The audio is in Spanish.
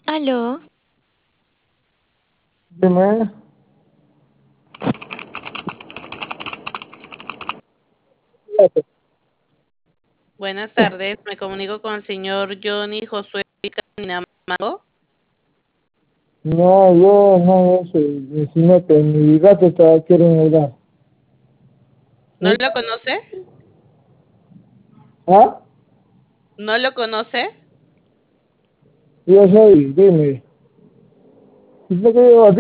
Aló, Dime. Buenas tardes, me comunico con el señor Johnny Josué Caminamado. No, yo no, sino que mi gato quiere mudar. ¿No ¿Sí? lo conoce? ¿Ah? ¿No lo conoce? Yo soy, dime. ¿Y por qué yo